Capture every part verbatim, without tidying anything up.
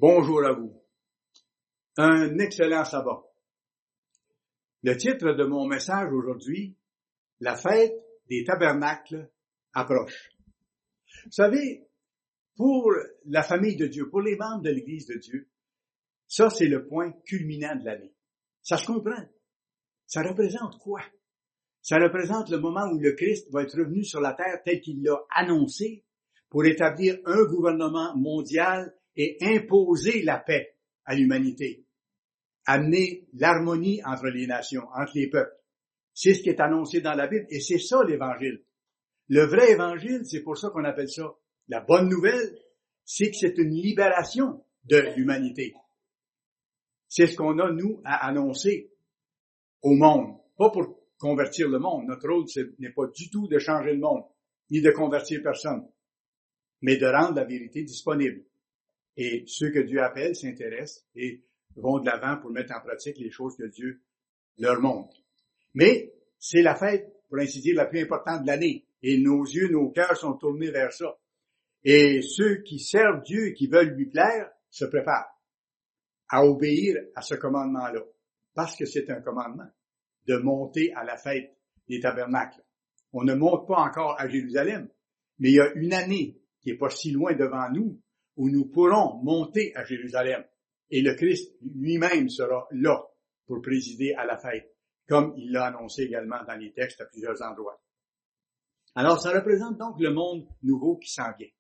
Bonjour à vous. Un excellent sabbat. Le titre de mon message aujourd'hui, la fête des tabernacles approche. Vous savez, pour la famille de Dieu, pour les membres de l'Église de Dieu, ça c'est le point culminant de l'année. Ça se comprend. Ça représente quoi? Ça représente le moment où le Christ va être revenu sur la terre tel qu'il l'a annoncé pour établir un gouvernement mondial et imposer la paix à l'humanité, amener l'harmonie entre les nations, entre les peuples. C'est ce qui est annoncé dans la Bible et c'est ça l'Évangile. Le vrai Évangile, c'est pour ça qu'on appelle ça la bonne nouvelle, c'est que c'est une libération de l'humanité. C'est ce qu'on a, nous, à annoncer au monde. Pas pour convertir le monde. Notre rôle, ce n'est pas du tout de changer le monde, ni de convertir personne, mais de rendre la vérité disponible. Et ceux que Dieu appelle s'intéressent et vont de l'avant pour mettre en pratique les choses que Dieu leur montre. Mais c'est la fête, pour ainsi dire, la plus importante de l'année. Et nos yeux, nos cœurs sont tournés vers ça. Et ceux qui servent Dieu et qui veulent lui plaire se préparent à obéir à ce commandement-là. Parce que c'est un commandement de monter à la fête des tabernacles. On ne monte pas encore à Jérusalem, mais il y a une année qui est pas si loin devant nous où nous pourrons monter à Jérusalem. Et le Christ lui-même sera là pour présider à la fête, comme il l'a annoncé également dans les textes à plusieurs endroits. Alors, ça représente donc le monde nouveau qui s'en vient.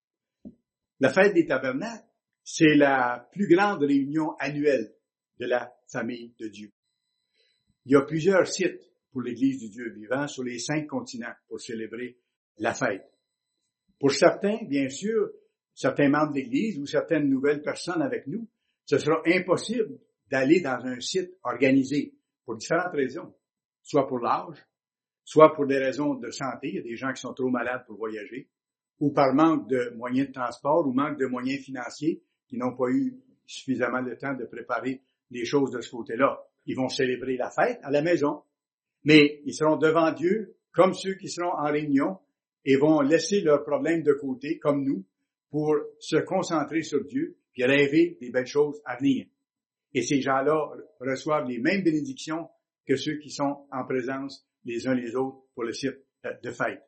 La fête des tabernacles, c'est la plus grande réunion annuelle de la famille de Dieu. Il y a plusieurs sites pour l'Église du Dieu vivant sur les cinq continents pour célébrer la fête. Pour certains, bien sûr, certains membres de l'Église ou certaines nouvelles personnes avec nous, ce sera impossible d'aller dans un site organisé pour différentes raisons, soit pour l'âge, soit pour des raisons de santé, il y a des gens qui sont trop malades pour voyager, ou par manque de moyens de transport ou manque de moyens financiers qui n'ont pas eu suffisamment de temps de préparer les choses de ce côté-là. Ils vont célébrer la fête à la maison, mais ils seront devant Dieu comme ceux qui seront en réunion et vont laisser leurs problèmes de côté, comme nous, pour se concentrer sur Dieu puis rêver des belles choses à venir. Et ces gens-là reçoivent les mêmes bénédictions que ceux qui sont en présence les uns les autres pour le site de fête.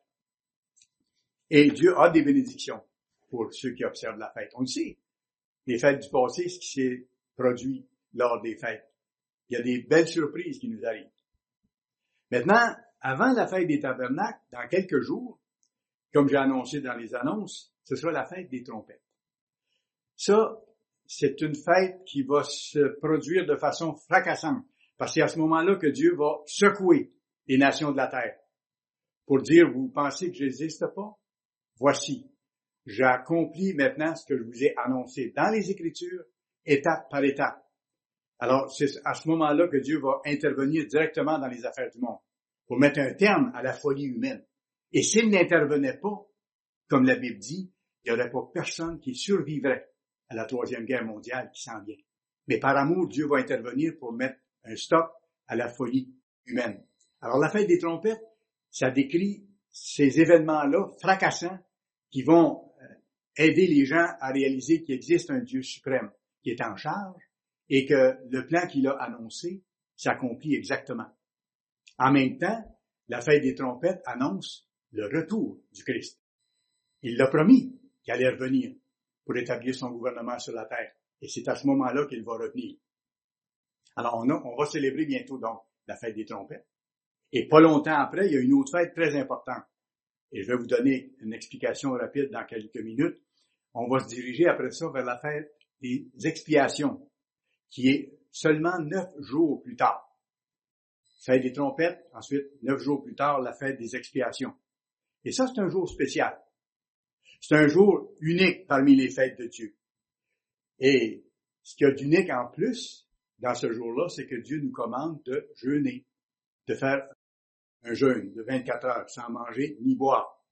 Et Dieu a des bénédictions pour ceux qui observent la fête. On le sait. Les fêtes du passé, ce qui s'est produit lors des fêtes. Il y a des belles surprises qui nous arrivent. Maintenant, avant la fête des tabernacles, dans quelques jours, comme j'ai annoncé dans les annonces, ce sera la fête des trompettes. Ça, c'est une fête qui va se produire de façon fracassante, parce que c'est à ce moment-là que Dieu va secouer les nations de la terre pour dire, vous pensez que je n'existe pas? Voici, j'ai accompli maintenant ce que je vous ai annoncé dans les Écritures, étape par étape. Alors, c'est à ce moment-là que Dieu va intervenir directement dans les affaires du monde pour mettre un terme à la folie humaine. Et s'il n'intervenait pas, comme la Bible dit, il n'y aurait pas personne qui survivrait à la Troisième Guerre mondiale qui s'en vient. Mais par amour, Dieu va intervenir pour mettre un stop à la folie humaine. Alors, la fête des trompettes, ça décrit ces événements-là fracassants qui vont aider les gens à réaliser qu'il existe un Dieu suprême qui est en charge et que le plan qu'il a annoncé s'accomplit exactement. En même temps, la fête des trompettes annonce le retour du Christ. Il l'a promis qu'il allait revenir pour établir son gouvernement sur la terre. Et c'est à ce moment-là qu'il va revenir. Alors, on, a, on va célébrer bientôt donc la fête des trompettes. Et pas longtemps après, il y a une autre fête très importante. Et je vais vous donner une explication rapide dans quelques minutes. On va se diriger après ça vers la fête des expiations, qui est seulement neuf jours plus tard. Fête des trompettes, ensuite, neuf jours plus tard, la fête des expiations. Et ça, c'est un jour spécial. C'est un jour unique parmi les fêtes de Dieu. Et ce qu'il y a d'unique en plus dans ce jour-là, c'est que Dieu nous commande de jeûner, de faire un jeûne de vingt-quatre heures sans manger ni boire,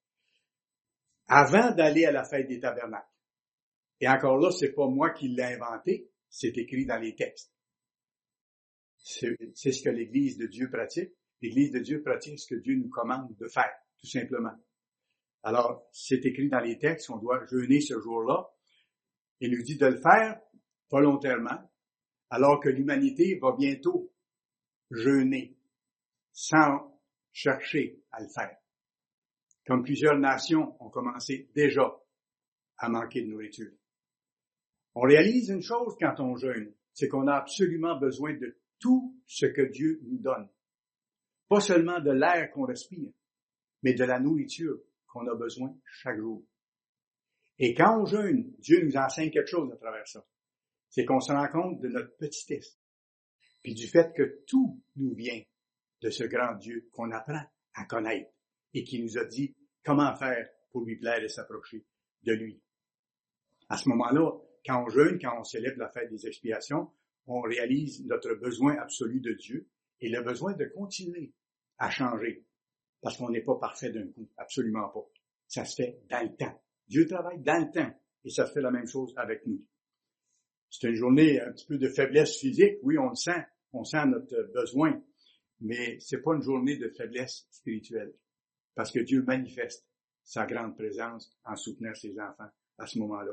avant d'aller à la fête des tabernacles. Et encore là, c'est pas moi qui l'ai inventé, c'est écrit dans les textes. C'est, c'est ce que l'Église de Dieu pratique. L'Église de Dieu pratique ce que Dieu nous commande de faire, tout simplement. Alors, c'est écrit dans les textes, on doit jeûner ce jour-là. Il nous dit de le faire volontairement, alors que l'humanité va bientôt jeûner sans chercher à le faire. Comme plusieurs nations ont commencé déjà à manquer de nourriture. On réalise une chose quand on jeûne, c'est qu'on a absolument besoin de tout ce que Dieu nous donne. Pas seulement de l'air qu'on respire, mais de la nourriture qu'on a besoin chaque jour. Et quand on jeûne, Dieu nous enseigne quelque chose à travers ça. C'est qu'on se rend compte de notre petitesse, puis du fait que tout nous vient de ce grand Dieu qu'on apprend à connaître et qui nous a dit comment faire pour lui plaire et s'approcher de lui. À ce moment-là, quand on jeûne, quand on célèbre la fête des expiations, on réalise notre besoin absolu de Dieu et le besoin de continuer à changer. Parce qu'on n'est pas parfait d'un coup, absolument pas. Ça se fait dans le temps. Dieu travaille dans le temps et ça se fait la même chose avec nous. C'est une journée un petit peu de faiblesse physique, oui, on le sent, on sent notre besoin, mais c'est pas une journée de faiblesse spirituelle. Parce que Dieu manifeste sa grande présence en soutenant ses enfants à ce moment-là.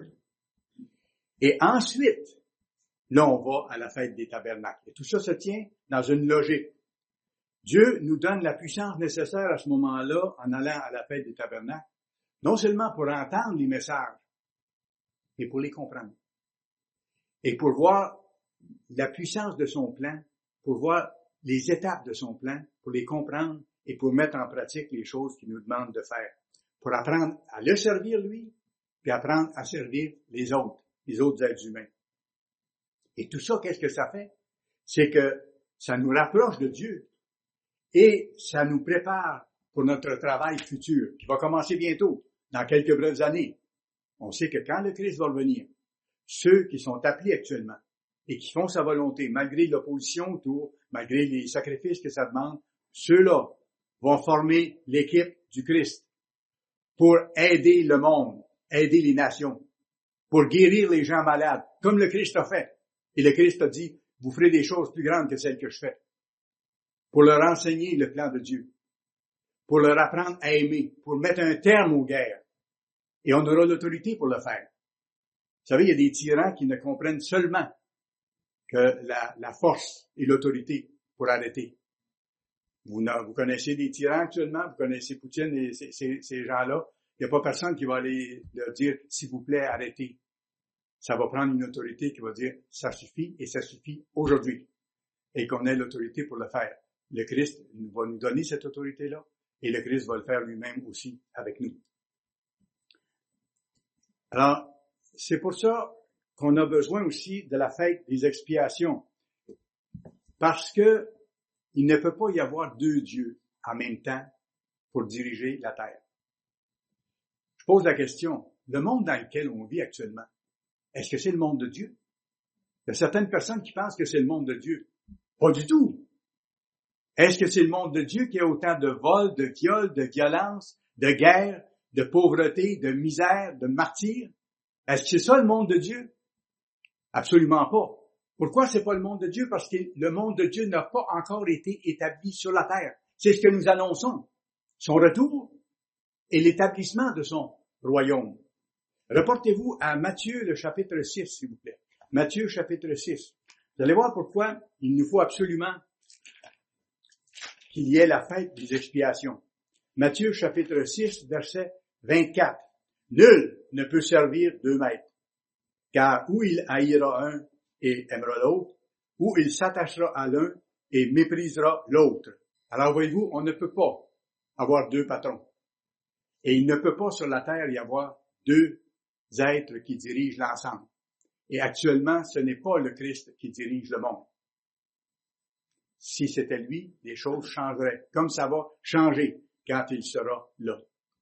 Et ensuite, là, on va à la fête des tabernacles. Et tout ça se tient dans une logique. Dieu nous donne la puissance nécessaire à ce moment-là en allant à la fête des tabernacles, non seulement pour entendre les messages, mais pour les comprendre. Et pour voir la puissance de son plan, pour voir les étapes de son plan, pour les comprendre et pour mettre en pratique les choses qu'il nous demande de faire. Pour apprendre à le servir lui, puis apprendre à servir les autres, les autres êtres humains. Et tout ça, qu'est-ce que ça fait? C'est que ça nous rapproche de Dieu et ça nous prépare pour notre travail futur, qui va commencer bientôt, dans quelques brèves années. On sait que quand le Christ va revenir, ceux qui sont appelés actuellement et qui font sa volonté, malgré l'opposition autour, malgré les sacrifices que ça demande, ceux-là vont former l'équipe du Christ pour aider le monde, aider les nations, pour guérir les gens malades, comme le Christ a fait. Et le Christ a dit, vous ferez des choses plus grandes que celles que je fais. Pour leur enseigner le plan de Dieu, pour leur apprendre à aimer, pour mettre un terme aux guerres. Et on aura l'autorité pour le faire. Vous savez, il y a des tyrans qui ne comprennent seulement que la, la force et l'autorité pour arrêter. Vous, vous connaissez des tyrans actuellement, vous connaissez Poutine et ces, ces, ces gens-là. Il n'y a pas personne qui va aller leur dire, s'il vous plaît, arrêtez. Ça va prendre une autorité qui va dire, ça suffit et ça suffit aujourd'hui. Et qu'on ait l'autorité pour le faire. Le Christ va nous donner cette autorité-là et le Christ va le faire lui-même aussi avec nous. Alors, c'est pour ça qu'on a besoin aussi de la fête des expiations. Parce que il ne peut pas y avoir deux dieux en même temps pour diriger la terre. Je pose la question, le monde dans lequel on vit actuellement, est-ce que c'est le monde de Dieu? Il y a certaines personnes qui pensent que c'est le monde de Dieu. Pas du tout. Est-ce que c'est le monde de Dieu qui a autant de vols, de viols, de violences, de guerres, de pauvreté, de misère, de martyrs? Est-ce que c'est ça le monde de Dieu? Absolument pas. Pourquoi c'est pas le monde de Dieu? Parce que le monde de Dieu n'a pas encore été établi sur la terre. C'est ce que nous annonçons. Son retour et l'établissement de son royaume. Reportez-vous à Matthieu, le chapitre six, s'il vous plaît. Matthieu, chapitre six. Vous allez voir pourquoi il nous faut absolument qu'il y ait la fête des expiations. Matthieu, chapitre six, verset vingt-quatre. Nul ne peut servir deux maîtres, car ou il haïra un et aimera l'autre, ou il s'attachera à l'un et méprisera l'autre. Alors voyez-vous, on ne peut pas avoir deux patrons. Et il ne peut pas sur la terre y avoir deux êtres qui dirigent l'ensemble. Et actuellement, ce n'est pas le Christ qui dirige le monde. Si c'était lui, les choses changeraient, comme ça va changer quand il sera là.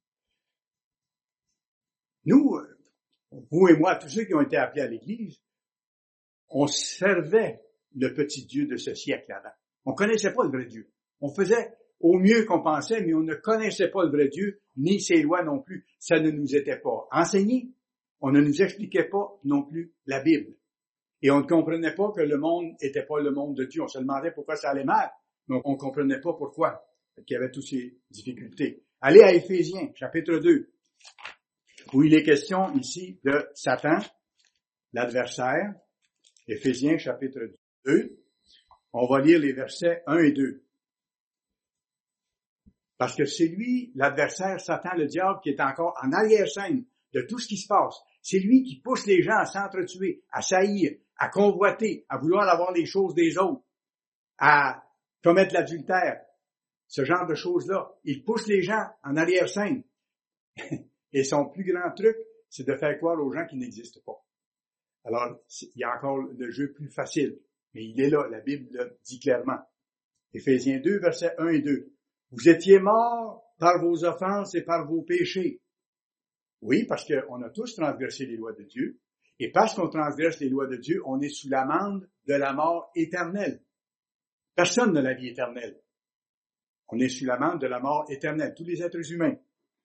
Nous, vous et moi, tous ceux qui ont été appelés à l'Église, on servait le petit Dieu de ce siècle avant. On connaissait pas le vrai Dieu. On faisait au mieux qu'on pensait, mais on ne connaissait pas le vrai Dieu, ni ses lois non plus. Ça ne nous était pas enseigné. On ne nous expliquait pas non plus la Bible. Et on ne comprenait pas que le monde n'était pas le monde de Dieu. On se demandait pourquoi ça allait mal, mais on ne comprenait pas pourquoi, qu'il y avait toutes ces difficultés. Allez à Éphésiens, chapitre deux, où il est question ici de Satan. l'adversaire, Éphésiens chapitre deux, on va lire les versets un et deux. Parce que c'est lui, l'adversaire, Satan, le diable, qui est encore en arrière-scène de tout ce qui se passe. C'est lui qui pousse les gens à s'entretuer, à saillir, à convoiter, à vouloir avoir les choses des autres, à commettre l'adultère, ce genre de choses-là. Il pousse les gens en arrière-scène. Et son plus grand truc, c'est de faire croire aux gens qui n'existent pas. Alors, il y a encore le jeu plus facile, mais il est là, la Bible le dit clairement. Éphésiens deux, versets un et deux. Vous étiez morts par vos offenses et par vos péchés. Oui, parce qu'on a tous transgressé les lois de Dieu. Et parce qu'on transgresse les lois de Dieu, on est sous l'amende de la mort éternelle. Personne n'a la vie éternelle. On est sous l'amende de la mort éternelle, tous les êtres humains.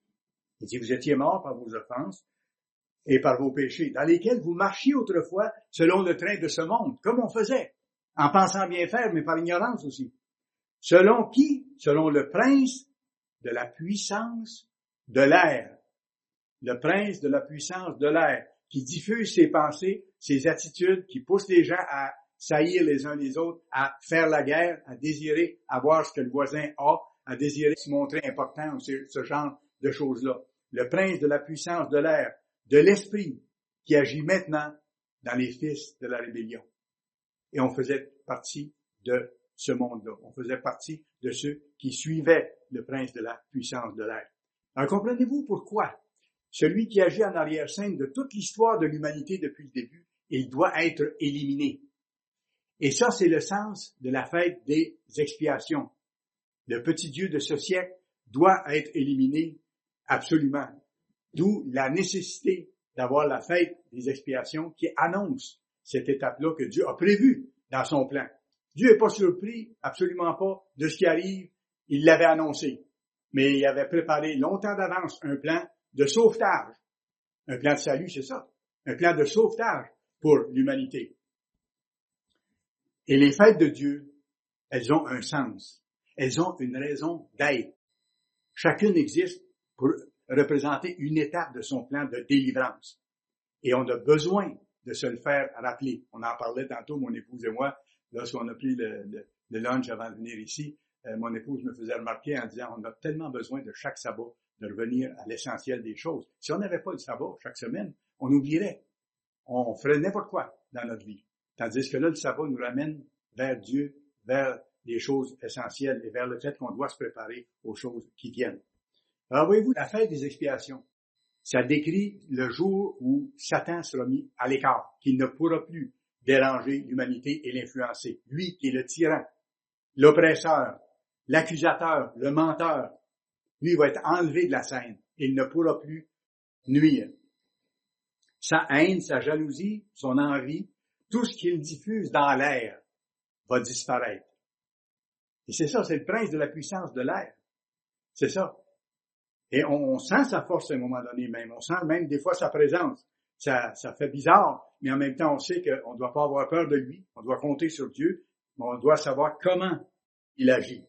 Il dit, vous étiez morts par vos offenses et par vos péchés, dans lesquels vous marchiez autrefois selon le train de ce monde, comme on faisait, en pensant bien faire, mais par ignorance aussi. Selon qui? Selon le prince de la puissance de l'air. Le prince de la puissance de l'air, qui diffuse ses pensées, ses attitudes, qui pousse les gens à saillir les uns les autres, à faire la guerre, à désirer avoir ce que le voisin a, à désirer se montrer important, ce, ce genre de choses-là. Le prince de la puissance de l'air, de l'esprit, qui agit maintenant dans les fils de la rébellion. Et on faisait partie de ce monde-là. On faisait partie de ceux qui suivaient le prince de la puissance de l'air. Alors comprenez-vous pourquoi? Celui qui agit en arrière-scène de toute l'histoire de l'humanité depuis le début, il doit être éliminé. Et ça, c'est le sens de la fête des expiations. Le petit Dieu de ce siècle doit être éliminé absolument. D'où la nécessité d'avoir la fête des expiations qui annonce cette étape-là que Dieu a prévue dans son plan. Dieu n'est pas surpris, absolument pas, de ce qui arrive. Il l'avait annoncé. Mais il avait préparé longtemps d'avance un plan de sauvetage. Un plan de salut, c'est ça. Un plan de sauvetage pour l'humanité. Et les fêtes de Dieu, elles ont un sens. Elles ont une raison d'être. Chacune existe pour représenter une étape de son plan de délivrance. Et on a besoin de se le faire rappeler. On en parlait tantôt, mon épouse et moi, lorsqu'on a pris le, le, le lunch avant de venir ici. Euh, mon épouse me faisait remarquer en disant, on a tellement besoin de chaque sabbat de revenir à l'essentiel des choses. Si on n'avait pas le sabbat chaque semaine, on oublierait. On ferait n'importe quoi dans notre vie. Tandis que là, le sabbat nous ramène vers Dieu, vers les choses essentielles et vers le fait qu'on doit se préparer aux choses qui viennent. Alors, voyez-vous, la fête des expiations, ça décrit le jour où Satan sera mis à l'écart, qu'il ne pourra plus déranger l'humanité et l'influencer. Lui qui est le tyran, l'oppresseur, l'accusateur, le menteur, lui va être enlevé de la scène. Il ne pourra plus nuire. Sa haine, sa jalousie, son envie, tout ce qu'il diffuse dans l'air va disparaître. Et c'est ça, c'est le prince de la puissance de l'air. C'est ça. Et on, on sent sa force à un moment donné même. On sent même des fois sa présence. Ça, ça fait bizarre, mais en même temps, on sait qu'on ne doit pas avoir peur de lui. On doit compter sur Dieu, mais on doit savoir comment il agit.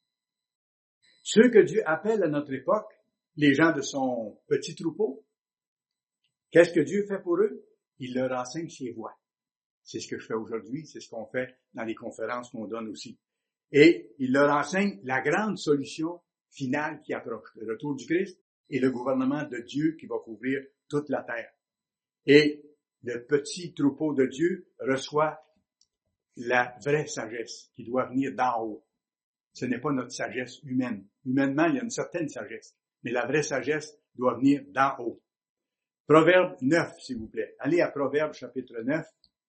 Ceux que Dieu appelle à notre époque, les gens de son petit troupeau, qu'est-ce que Dieu fait pour eux? Il leur enseigne ses voies. C'est ce que je fais aujourd'hui, c'est ce qu'on fait dans les conférences qu'on donne aussi. Et il leur enseigne la grande solution finale qui approche, le retour du Christ et le gouvernement de Dieu qui va couvrir toute la terre. Et le petit troupeau de Dieu reçoit la vraie sagesse qui doit venir d'en haut. Ce n'est pas notre sagesse humaine. Humainement, il y a une certaine sagesse, mais la vraie sagesse doit venir d'en haut. Proverbe neuf, s'il vous plaît. Allez à Proverbe chapitre neuf,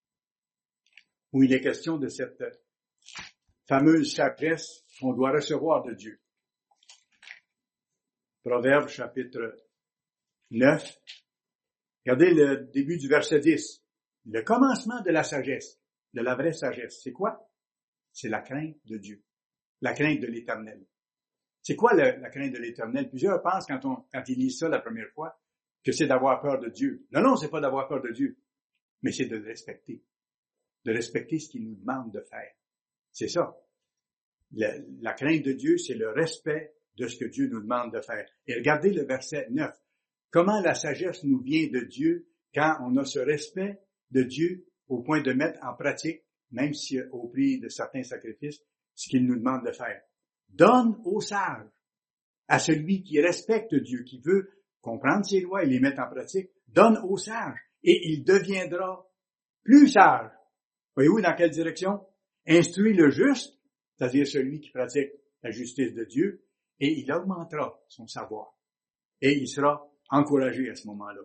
où il est question de cette fameuse sagesse qu'on doit recevoir de Dieu. Proverbe chapitre neuf. Regardez le début du verset dix. Le commencement de la sagesse, de la vraie sagesse, c'est quoi? C'est la crainte de Dieu. La crainte de l'Éternel. C'est quoi le, la crainte de l'Éternel? Plusieurs pensent quand on, quand ils lisent ça la première fois, que c'est d'avoir peur de Dieu. Non, non, c'est pas d'avoir peur de Dieu. Mais c'est de le respecter. De respecter ce qu'il nous demande de faire. C'est ça. La, la crainte de Dieu, c'est le respect de ce que Dieu nous demande de faire. Et regardez le verset neuf. Comment la sagesse nous vient de Dieu quand on a ce respect de Dieu au point de mettre en pratique, même si au prix de certains sacrifices, ce qu'il nous demande de faire. Donne aux sages, à celui qui respecte Dieu, qui veut comprendre ses lois et les mettre en pratique, donne aux sages, et il deviendra plus sage. Voyez-vous dans quelle direction? Instruit le juste, c'est-à-dire celui qui pratique la justice de Dieu, et il augmentera son savoir. Et il sera encouragé à ce moment-là.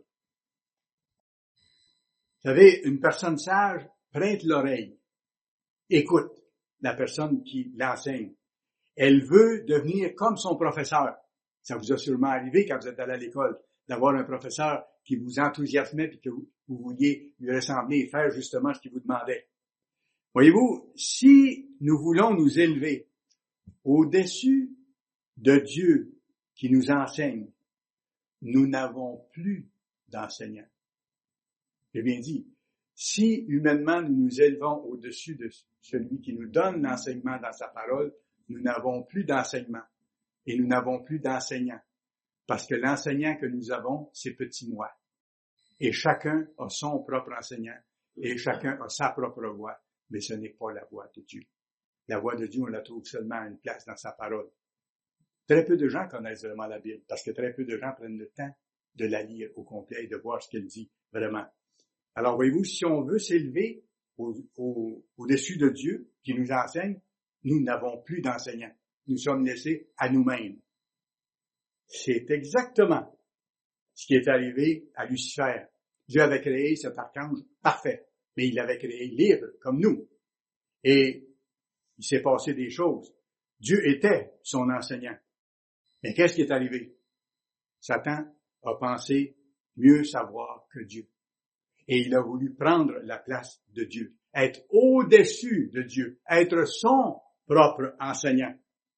Vous savez, une personne sage prête l'oreille, écoute la personne qui l'enseigne. Elle veut devenir comme son professeur. Ça vous a sûrement arrivé quand vous êtes allé à l'école, d'avoir un professeur qui vous enthousiasmait et que vous, vous vouliez lui ressembler et faire justement ce qu'il vous demandait. Voyez-vous, si nous voulons nous élever au-dessus de Dieu qui nous enseigne, nous n'avons plus d'enseignants. J'ai bien dit, si humainement nous nous élevons au-dessus de celui qui nous donne l'enseignement dans sa parole, nous n'avons plus d'enseignement et nous n'avons plus d'enseignants. Parce que l'enseignant que nous avons, c'est petit moi. Et chacun a son propre enseignant et chacun a sa propre voix, mais ce n'est pas la voix de Dieu. La voix de Dieu, on la trouve seulement à une place dans sa parole. Très peu de gens connaissent vraiment la Bible parce que très peu de gens prennent le temps de la lire au complet et de voir ce qu'elle dit vraiment. Alors, voyez-vous, si on veut s'élever au, au, au-dessus de Dieu qui nous enseigne, nous n'avons plus d'enseignants. Nous sommes laissés à nous-mêmes. C'est exactement ce qui est arrivé à Lucifer. Dieu avait créé cet archange parfait, mais il l'avait créé libre, comme nous. Et il s'est passé des choses. Dieu était son enseignant. Mais qu'est-ce qui est arrivé? Satan a pensé mieux savoir que Dieu. Et il a voulu prendre la place de Dieu, être au-dessus de Dieu, être son propre enseignant.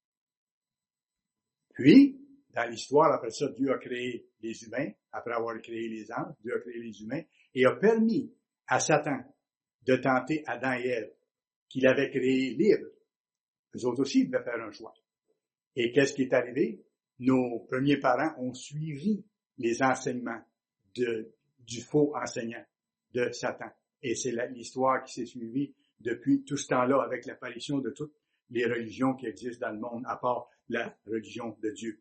Puis, dans l'histoire, après ça, Dieu a créé les humains, après avoir créé les anges, Dieu a créé les humains, et a permis à Satan de tenter Adam et Ève, qu'il avait créés libres. Eux autres aussi devaient faire un choix. Et qu'est-ce qui est arrivé? Nos premiers parents ont suivi les enseignements de, du faux enseignant de Satan. Et c'est la, l'histoire qui s'est suivie depuis tout ce temps-là avec l'apparition de toutes les religions qui existent dans le monde, à part la religion de Dieu.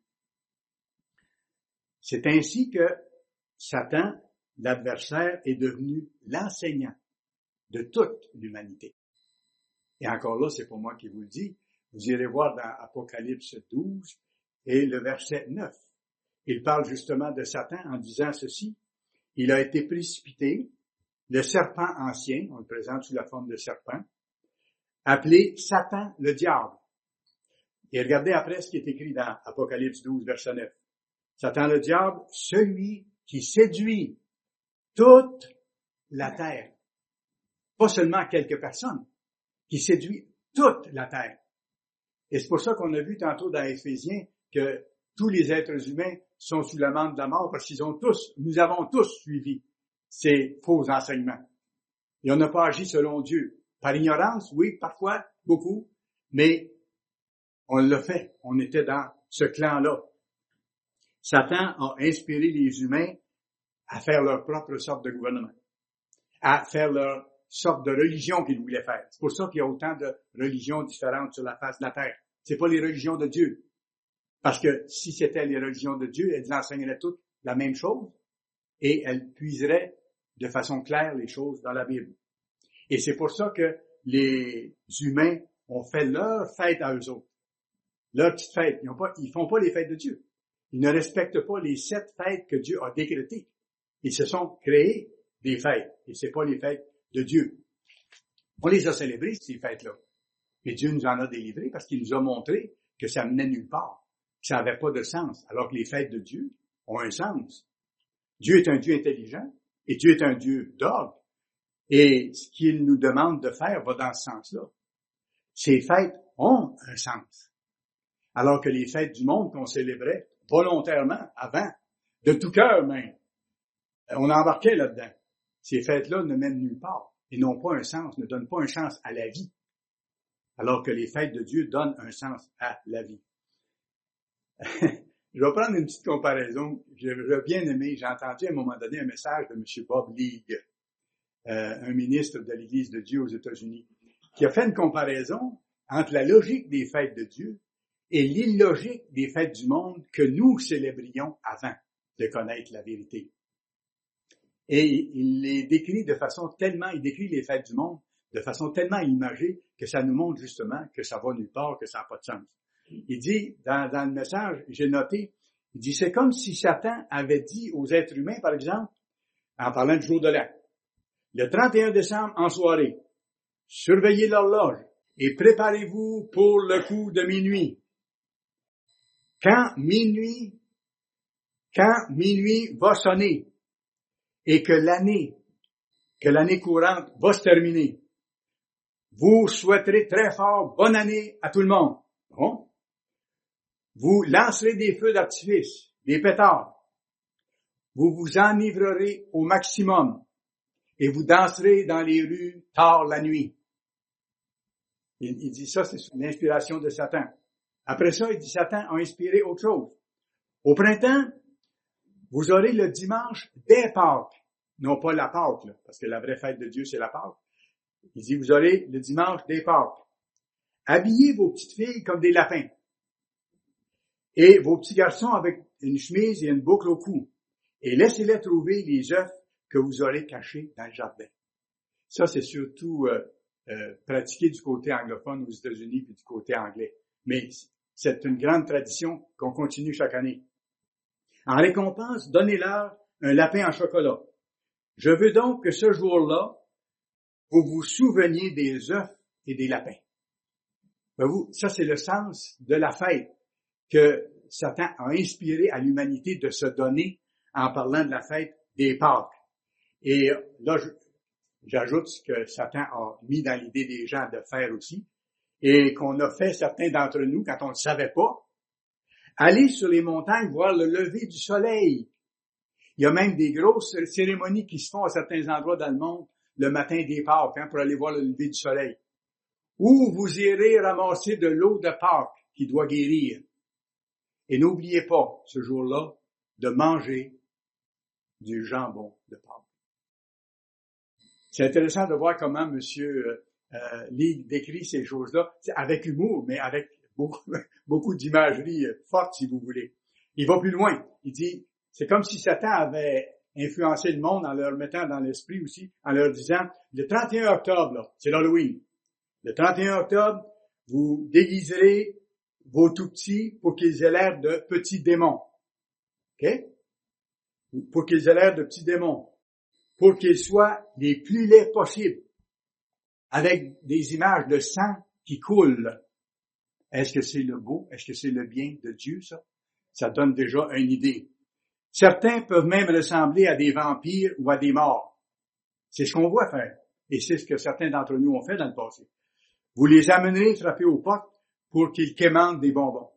C'est ainsi que Satan, l'adversaire, est devenu l'enseignant de toute l'humanité. Et encore là, c'est pas moi qui vous le dis. Vous irez voir dans Apocalypse douze et le verset neuf. Il parle justement de Satan en disant ceci. Il a été précipité, le serpent ancien, on le présente sous la forme de serpent, appelé Satan le diable. Et regardez après ce qui est écrit dans Apocalypse douze, verset neuf. Satan le diable, celui qui séduit toute la terre. Pas seulement quelques personnes, qui séduit toute la terre. Et c'est pour ça qu'on a vu tantôt dans Éphésiens que tous les êtres humains sont sous la main de la mort parce qu'ils ont tous, nous avons tous suivi ces faux enseignements. Et on n'a pas agi selon Dieu. Par ignorance, oui, parfois, beaucoup, mais on l'a fait. On était dans ce clan-là. Satan a inspiré les humains à faire leur propre sorte de gouvernement, à faire leur sorte de religion qu'ils voulaient faire. C'est pour ça qu'il y a autant de religions différentes sur la face de la terre. C'est pas les religions de Dieu. Parce que si c'était les religions de Dieu, elles enseigneraient toutes la même chose et elles puiseraient de façon claire les choses dans la Bible. Et c'est pour ça que les humains ont fait leur fête à eux autres. Leur petite fête. Ils ont pas, ils font pas les fêtes de Dieu. Ils ne respectent pas les sept fêtes que Dieu a décrétées. Ils se sont créés des fêtes. Et c'est pas les fêtes de Dieu. On les a célébrées, ces fêtes-là. Mais Dieu nous en a délivrés parce qu'il nous a montré que ça menait nulle part. Que ça n'avait pas de sens. Alors que les fêtes de Dieu ont un sens. Dieu est un Dieu intelligent et Dieu est un Dieu d'ordre. Et ce qu'il nous demande de faire va dans ce sens-là. Ces fêtes ont un sens. Alors que les fêtes du monde qu'on célébrait volontairement, avant, de tout cœur même, on embarquait là-dedans. Ces fêtes-là ne mènent nulle part et n'ont pas un sens, ne donnent pas un sens à la vie. Alors que les fêtes de Dieu donnent un sens à la vie. Je vais prendre une petite comparaison. J'ai bien aimé, j'ai entendu à un moment donné un message de M. Bob League. euh, un ministre de l'Église de Dieu aux États-Unis, qui a fait une comparaison entre la logique des fêtes de Dieu et l'illogique des fêtes du monde que nous célébrions avant de connaître la vérité. Et il les décrit de façon tellement, il décrit les fêtes du monde de façon tellement imagée que ça nous montre justement que ça va nulle part, que ça n'a pas de sens. Il dit, dans, dans le message, j'ai noté, il dit, c'est comme si Satan avait dit aux êtres humains, par exemple, en parlant du jour de l'an, le trente et un décembre en soirée, surveillez l'horloge et préparez-vous pour le coup de minuit. Quand minuit, quand minuit va sonner et que l'année, que l'année courante va se terminer, vous souhaiterez très fort bonne année à tout le monde. Bon. Vous lancerez des feux d'artifice, des pétards. Vous vous enivrerez au maximum et vous danserez dans les rues tard la nuit. Il, il dit ça, c'est l'inspiration de Satan. Après ça, il dit Satan a inspiré autre chose. Au printemps, vous aurez le dimanche des Pâques. Non pas la Pâque, là, parce que la vraie fête de Dieu, c'est la Pâque. Il dit, vous aurez le dimanche des Pâques. Habillez vos petites filles comme des lapins. Et vos petits garçons avec une chemise et une boucle au cou. Et laissez-les trouver les œufs que vous aurez cachés dans le jardin. Ça, c'est surtout euh, euh, pratiqué du côté anglophone aux États-Unis puis du côté anglais. Mais c'est une grande tradition qu'on continue chaque année. En récompense, donnez-leur un lapin en chocolat. Je veux donc que ce jour-là, vous vous souveniez des œufs et des lapins. Voyez-vous, ça c'est le sens de la fête que Satan a inspiré à l'humanité de se donner en parlant de la fête des Pâques. Et là, je, j'ajoute ce que Satan a mis dans l'idée des gens de faire aussi, et qu'on a fait certains d'entre nous quand on ne savait pas. Aller sur les montagnes voir le lever du soleil. Il y a même des grosses cérémonies qui se font à certains endroits dans le monde le matin des Pâques, hein, pour aller voir le lever du soleil. Ou vous irez ramasser de l'eau de Pâques qui doit guérir. Et n'oubliez pas, ce jour-là, de manger du jambon de Pâques. C'est intéressant de voir comment M. Euh, Lee décrit ces choses-là, avec humour, mais avec beaucoup, beaucoup d'imagerie forte, si vous voulez. Il va plus loin. Il dit, c'est comme si Satan avait influencé le monde en leur mettant dans l'esprit aussi, en leur disant, le trente et un octobre, là, c'est l'Halloween. Le trente et un octobre, vous déguiserez vos tout-petits pour qu'ils aient l'air de petits démons. OK? Pour qu'ils aient l'air de petits démons. Pour qu'ils soient les plus laids possibles. Avec des images de sang qui coulent. Est-ce que c'est le beau? Est-ce que c'est le bien de Dieu, ça? Ça donne déjà une idée. Certains peuvent même ressembler à des vampires ou à des morts. C'est ce qu'on voit faire. Et c'est ce que certains d'entre nous ont fait dans le passé. Vous les amènerez frapper aux portes pour qu'ils quémandent des bonbons.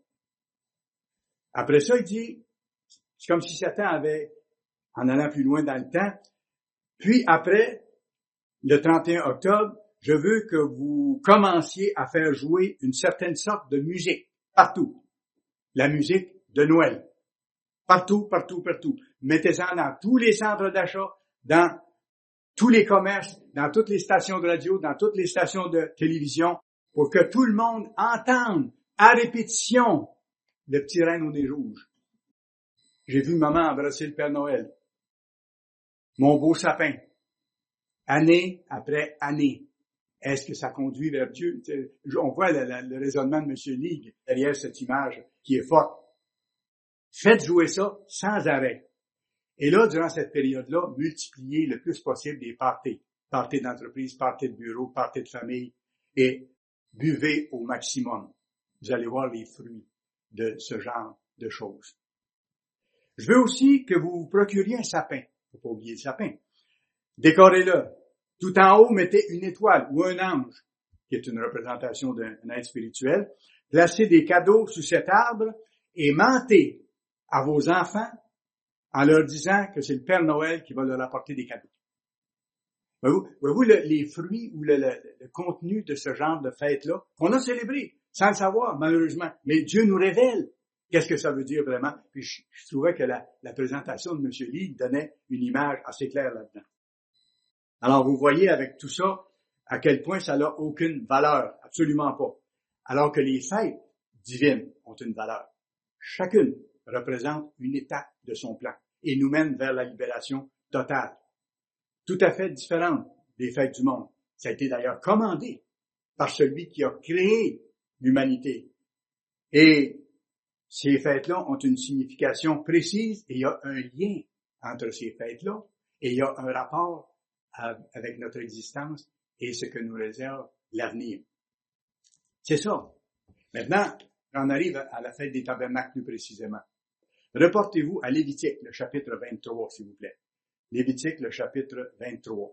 Après ça, il dit, c'est comme si Satan avait, en allant plus loin dans le temps, puis après, le trente et un octobre, je veux que vous commenciez à faire jouer une certaine sorte de musique, partout. La musique de Noël. Partout, partout, partout. Mettez-en dans tous les centres d'achat, dans tous les commerces, dans toutes les stations de radio, dans toutes les stations de télévision, pour que tout le monde entende à répétition le petit renne au nez rouge. J'ai vu maman embrasser le Père Noël. Mon beau sapin. Année après année. Est-ce que ça conduit vers Dieu? On voit le, le, le raisonnement de M. Lee derrière cette image qui est forte. Faites jouer ça sans arrêt. Et là, durant cette période-là, multipliez le plus possible des parties. Parties d'entreprise, parties de bureau, parties de famille. Et buvez au maximum. Vous allez voir les fruits de ce genre de choses. Je veux aussi que vous vous procuriez un sapin. Faut pas oublier le sapin. Décorez-le. Tout en haut, mettez une étoile ou un ange, qui est une représentation d'un être spirituel. Placez des cadeaux sous cet arbre et mentez à vos enfants en leur disant que c'est le Père Noël qui va leur apporter des cadeaux. Voyez-vous, voyez-vous le, les fruits ou le, le, le contenu de ce genre de fête-là, qu'on a célébré, sans le savoir, malheureusement. Mais Dieu nous révèle qu'est-ce que ça veut dire vraiment. Puis je, je trouvais que la, la présentation de M. Lee donnait une image assez claire là-dedans. Alors, vous voyez avec tout ça, à quel point ça n'a aucune valeur, absolument pas. Alors que les fêtes divines ont une valeur. Chacune représente une étape de son plan et nous mène vers la libération totale. Tout à fait différente des fêtes du monde. Ça a été d'ailleurs commandé par celui qui a créé l'humanité. Et ces fêtes-là ont une signification précise et il y a un lien entre ces fêtes-là et il y a un rapport avec notre existence et ce que nous réserve l'avenir. C'est ça. Maintenant, on arrive à la fête des tabernacles plus précisément. Reportez-vous à Lévitique, le chapitre vingt-trois, s'il vous plaît. Lévitique, le chapitre vingt-trois.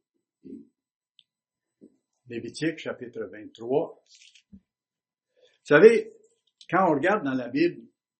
Lévitique, chapitre vingt-trois. Vous savez, quand on regarde dans la Bible,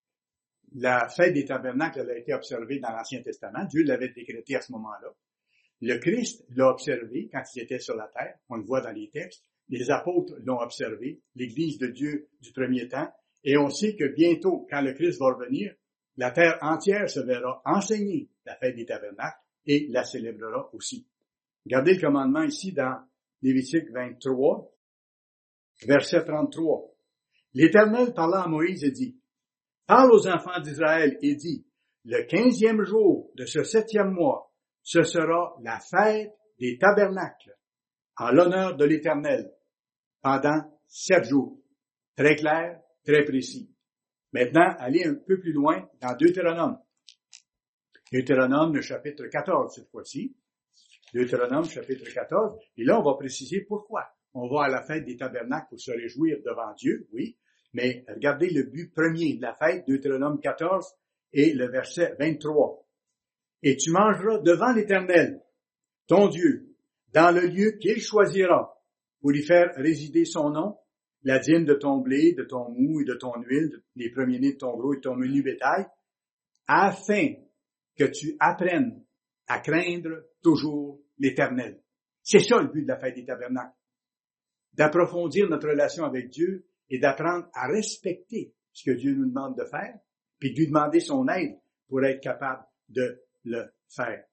la fête des tabernacles elle a été observée dans l'Ancien Testament. Dieu l'avait décrété à ce moment-là. Le Christ l'a observé quand il était sur la terre. On le voit dans les textes. Les apôtres l'ont observé, l'Église de Dieu du premier temps. Et on sait que bientôt, quand le Christ va revenir, la terre entière se verra enseigner la fête des tabernacles et la célébrera aussi. Regardez le commandement ici dans Lévitique vingt-trois, verset trente-trois. L'Éternel parla à Moïse et dit, « Parle aux enfants d'Israël et dis, le quinzième jour de ce septième mois, ce sera la fête des tabernacles, en l'honneur de l'Éternel, pendant sept jours. » Très clair, très précis. Maintenant, allez un peu plus loin dans Deutéronome. Deutéronome, le chapitre quatorze, cette fois-ci. Deutéronome, chapitre quatorze. Et là, on va préciser pourquoi. On va à la fête des tabernacles pour se réjouir devant Dieu, oui. Mais regardez le but premier de la fête, Deutéronome quatorze et le verset vingt-trois. « Et tu mangeras devant l'Éternel, ton Dieu, dans le lieu qu'il choisira, pour y faire résider son nom, la dîme de ton blé, de ton mou et de ton huile, les premiers-nés de ton gros et de ton menu bétail, afin que tu apprennes à craindre toujours l'Éternel. » C'est ça le but de la fête des tabernacles. D'approfondir notre relation avec Dieu et d'apprendre à respecter ce que Dieu nous demande de faire, puis de lui demander son aide pour être capable de le faire.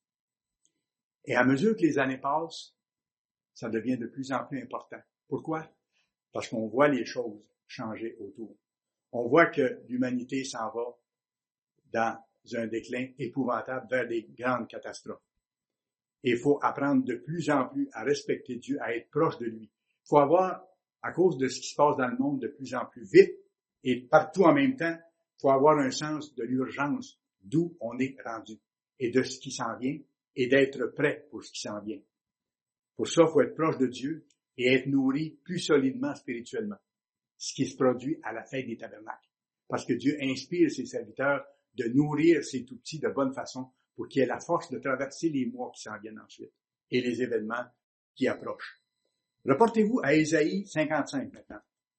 Et à mesure que les années passent, ça devient de plus en plus important. Pourquoi? Parce qu'on voit les choses changer autour. On voit que l'humanité s'en va dans un déclin épouvantable vers des grandes catastrophes. Et il faut apprendre de plus en plus à respecter Dieu, à être proche de lui. Il faut avoir, à cause de ce qui se passe dans le monde de plus en plus vite et partout en même temps, il faut avoir un sens de l'urgence d'où on est rendu et de ce qui s'en vient et d'être prêt pour ce qui s'en vient. Pour ça, il faut être proche de Dieu et être nourri plus solidement spirituellement. Ce qui se produit à la fête des tabernacles. Parce que Dieu inspire ses serviteurs de nourrir ces tout-petits de bonne façon pour qu'ils aient la force de traverser les mois qui s'en viennent ensuite et les événements qui approchent. Reportez-vous à Ésaïe cinquante-cinq maintenant.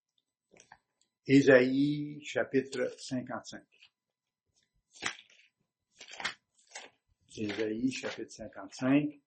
Ésaïe chapitre cinquante-cinq. Ésaïe chapitre cinquante-cinq.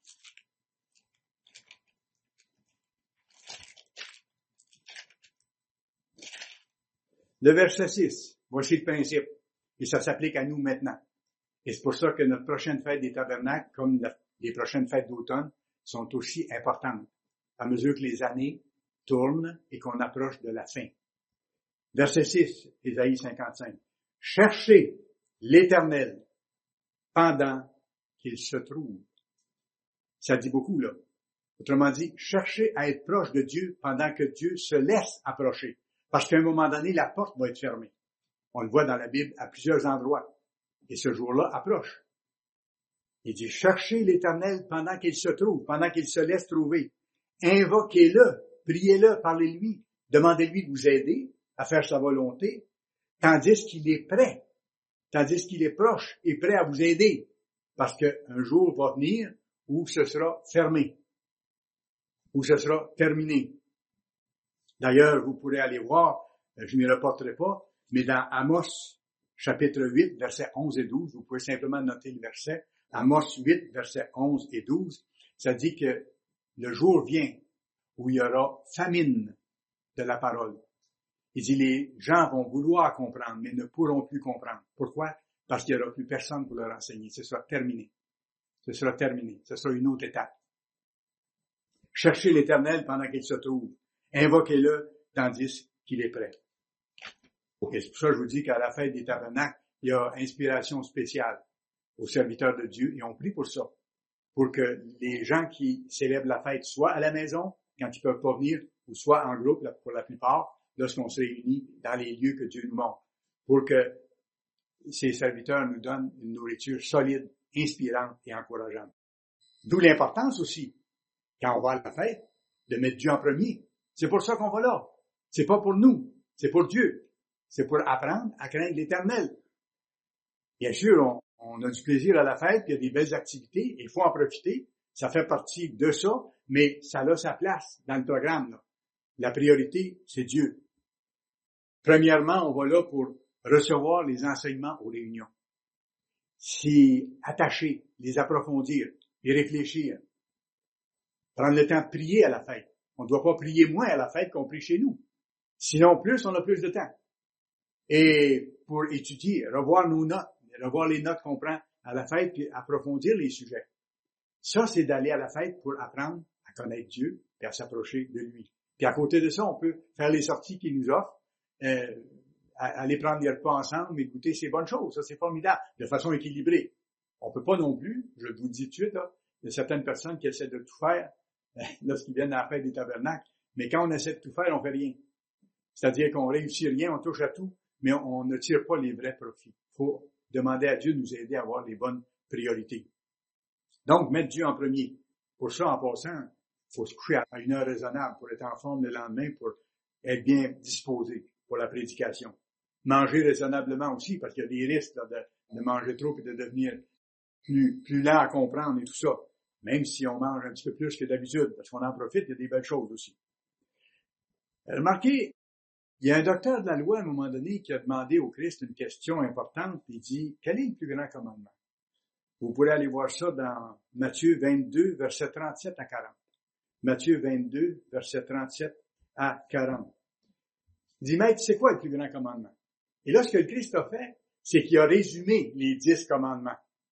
Le verset six, voici le principe, et ça s'applique à nous maintenant. Et c'est pour ça que notre prochaine fête des tabernacles, comme la, les prochaines fêtes d'automne, sont aussi importantes, à mesure que les années tournent et qu'on approche de la fin. Verset six, Ésaïe cinquante-cinq. « Cherchez l'Éternel pendant qu'il se trouve. » Ça dit beaucoup, là. Autrement dit, cherchez à être proche de Dieu pendant que Dieu se laisse approcher. Parce qu'à un moment donné, la porte va être fermée. On le voit dans la Bible à plusieurs endroits. Et ce jour-là approche. Il dit, cherchez l'Éternel pendant qu'il se trouve, pendant qu'il se laisse trouver. Invoquez-le, priez-le, parlez-lui, demandez-lui de vous aider à faire sa volonté, tandis qu'il est prêt, tandis qu'il est proche et prêt à vous aider. Parce qu'un jour va venir où ce sera fermé, où ce sera terminé. D'ailleurs, vous pourrez aller voir, je ne m'y reporterai pas, mais dans Amos, chapitre huit, versets onze et douze, vous pouvez simplement noter le verset, Amos huit, versets onze et douze, ça dit que le jour vient où il y aura famine de la parole. Il dit, les gens vont vouloir comprendre, mais ne pourront plus comprendre. Pourquoi? Parce qu'il n'y aura plus personne pour leur enseigner. Ce sera terminé. Ce sera terminé. Ce sera une autre étape. Cherchez l'Éternel pendant qu'il se trouve. Invoquez-le tandis qu'il est prêt. Et c'est pour ça que je vous dis qu'à la fête des tabernacles, il y a inspiration spéciale aux serviteurs de Dieu et on prie pour ça. Pour que les gens qui célèbrent la fête soit à la maison, quand ils peuvent pas venir, ou soit en groupe pour la plupart, lorsqu'on se réunit dans les lieux que Dieu nous montre. Pour que ces serviteurs nous donnent une nourriture solide, inspirante et encourageante. D'où l'importance aussi, quand on va à la fête, de mettre Dieu en premier. C'est pour ça qu'on va là. C'est pas pour nous, c'est pour Dieu. C'est pour apprendre à craindre l'Éternel. Bien sûr, on, on a du plaisir à la fête, puis il y a des belles activités, il faut en profiter. Ça fait partie de ça, mais ça a sa place dans le programme, là. La priorité, c'est Dieu. Premièrement, on va là pour recevoir les enseignements aux réunions. S'y attacher, les approfondir, y réfléchir. Prendre le temps de prier à la fête. On ne doit pas prier moins à la fête qu'on prie chez nous. Sinon, plus, on a plus de temps. Et pour étudier, revoir nos notes, revoir les notes qu'on prend à la fête, puis approfondir les sujets. Ça, c'est d'aller à la fête pour apprendre à connaître Dieu et à s'approcher de lui. Puis à côté de ça, on peut faire les sorties qu'il nous offre, euh, aller prendre des repas ensemble et goûter ces bonnes choses. Ça, c'est formidable, de façon équilibrée. On peut pas non plus, je vous le dis tout de suite, là, il y a certaines personnes qui essaient de tout faire euh, lorsqu'ils viennent à la fête des tabernacles, mais quand on essaie de tout faire, on fait rien. C'est-à-dire qu'on réussit rien, on touche à tout, mais on, on ne tire pas les vrais profits. Il faut demander à Dieu de nous aider à avoir les bonnes priorités. Donc, mettre Dieu en premier. Pour ça, en passant, il faut se coucher à une heure raisonnable pour être en forme le lendemain, pour être bien disposé pour la prédication. Manger raisonnablement aussi, parce qu'il y a des risques là, de, de manger trop et de devenir plus, plus lent à comprendre et tout ça. Même si on mange un petit peu plus que d'habitude, parce qu'on en profite, il y a des belles choses aussi. Remarquez, il y a un docteur de la loi, à un moment donné, qui a demandé au Christ une question importante, puis il dit, quel est le plus grand commandement? Vous pourrez aller voir ça dans Matthieu vingt-deux, versets trente-sept à quarante. Matthieu vingt-deux, versets trente-sept à quarante. Il dit, Maître, c'est quoi le plus grand commandement? Et là, ce que le Christ a fait, c'est qu'il a résumé les dix commandements.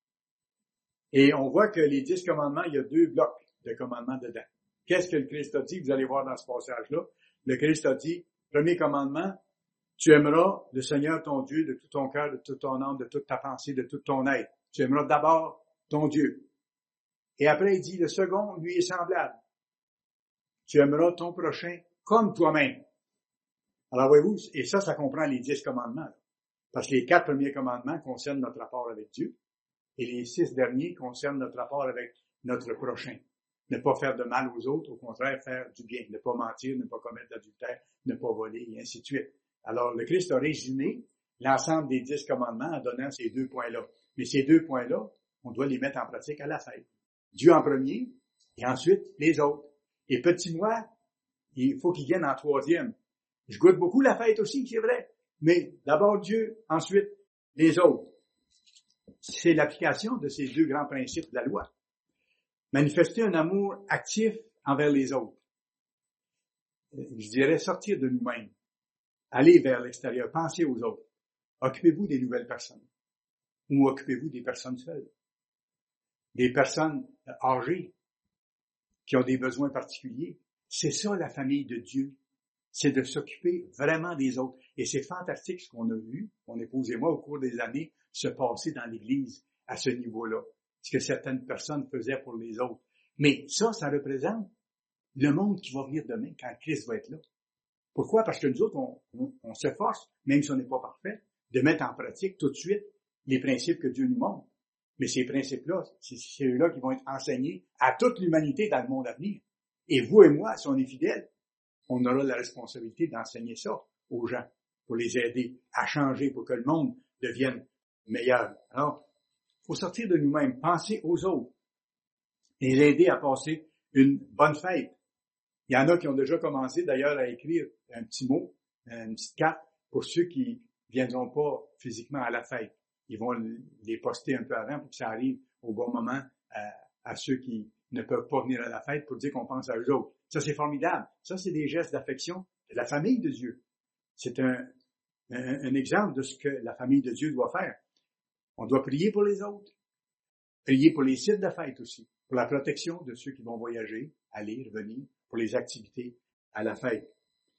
Et on voit que les dix commandements, il y a deux blocs de commandements dedans. Qu'est-ce que le Christ a dit? Vous allez voir dans ce passage-là. Le Christ a dit, premier commandement, tu aimeras le Seigneur ton Dieu de tout ton cœur, de toute ton âme, de toute ta pensée, de tout ton être. Tu aimeras d'abord ton Dieu. Et après, il dit, le second, lui, est semblable. Tu aimeras ton prochain comme toi-même. Alors, voyez-vous, et ça, ça comprend les dix commandements. Là. Parce que les quatre premiers commandements concernent notre rapport avec Dieu. Et les six derniers concernent notre rapport avec notre prochain. Ne pas faire de mal aux autres, au contraire, faire du bien. Ne pas mentir, ne pas commettre d'adultère, ne pas voler, et ainsi de suite. Alors, le Christ a résumé l'ensemble des dix commandements en donnant ces deux points-là. Mais ces deux points-là, on doit les mettre en pratique à la fête. Dieu en premier, et ensuite les autres. Et petit moi, il faut qu'il vienne en troisième. Je goûte beaucoup la fête aussi, c'est vrai. Mais d'abord Dieu, ensuite les autres. C'est l'application de ces deux grands principes de la loi. Manifester un amour actif envers les autres. Je dirais sortir de nous-mêmes. Aller vers l'extérieur. Pensez aux autres. Occupez-vous des nouvelles personnes. Ou occupez-vous des personnes seules. Des personnes âgées qui ont des besoins particuliers. C'est ça la famille de Dieu. C'est de s'occuper vraiment des autres. Et c'est fantastique ce qu'on a vu, mon épouse et moi, au cours des années, se passer dans l'Église à ce niveau-là. Ce que certaines personnes faisaient pour les autres. Mais ça, ça représente le monde qui va venir demain quand Christ va être là. Pourquoi? Parce que nous autres, on, on, on s'efforce, même si on n'est pas parfait, de mettre en pratique tout de suite les principes que Dieu nous montre. Mais ces principes-là, c'est, c'est eux-là qui vont être enseignés à toute l'humanité dans le monde à venir. Et vous et moi, si on est fidèles, on aura la responsabilité d'enseigner ça aux gens, pour les aider à changer, pour que le monde devienne meilleur. Alors, il faut sortir de nous-mêmes, penser aux autres, et les aider à passer une bonne fête. Il y en a qui ont déjà commencé d'ailleurs à écrire un petit mot, une petite carte, pour ceux qui ne viendront pas physiquement à la fête. Ils vont les poster un peu avant pour que ça arrive au bon moment à, à ceux qui ne peuvent pas venir à la fête pour dire qu'on pense à eux autres. Ça, c'est formidable. Ça, c'est des gestes d'affection de la famille de Dieu. C'est un, un, un exemple de ce que la famille de Dieu doit faire. On doit prier pour les autres. Prier pour les sites de fête aussi. pour la protection de ceux qui vont voyager, aller, revenir, pour les activités à la fête.